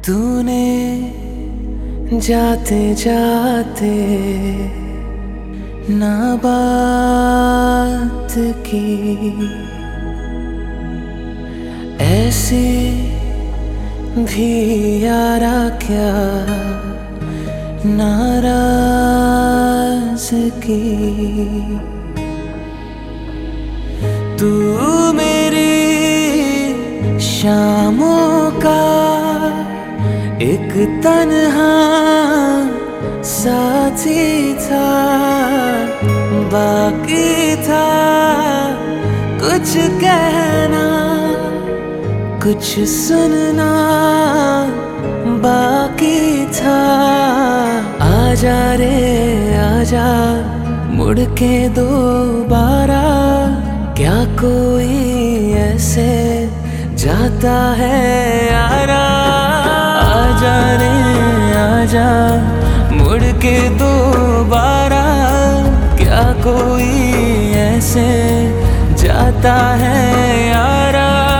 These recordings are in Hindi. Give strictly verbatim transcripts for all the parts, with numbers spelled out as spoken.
तूने जाते जाते ना बात की, ऐसी भी यारा क्या नाराज़गी। तू मेरी शामों का एक तन्हा साथी था, बाकी था कुछ कहना कुछ सुनना बाकी था। आजा रे आजा मुड़ के दोबारा, क्या कोई ऐसे जाता है यारा। आजा रे आजा मुड़ के दोबारा, क्या कोई ऐसे जाता है यारा।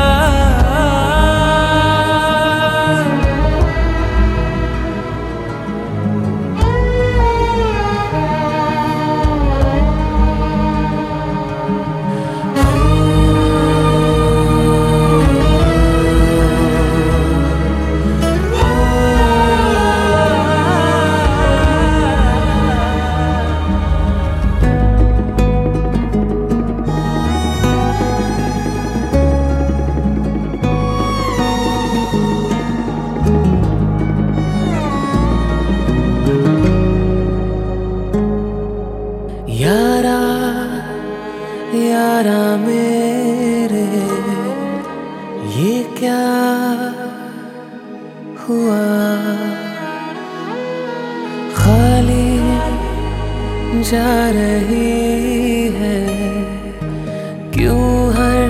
यारा यारा मेरे ये क्या हुआ, खाली जा रही है क्यों हर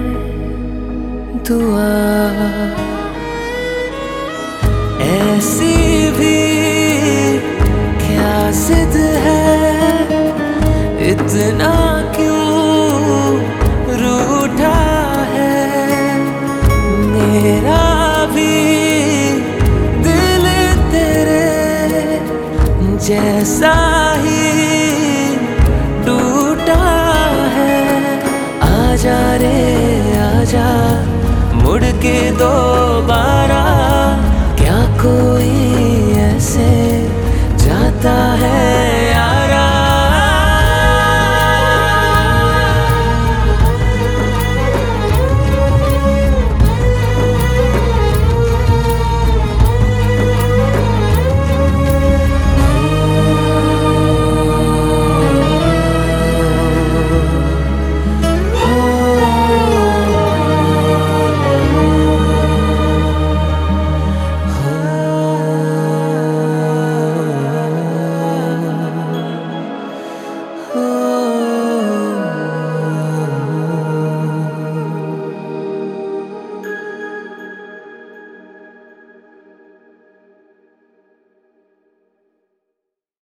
दुआ। ऐसी भी क्या जिद है, इतना क्यों रूठा है मेरा भी दिल तेरे जैसा ही टूटा है। आजा रे आजा मुड़ के दोबारा, क्या कोई ऐसे जाता है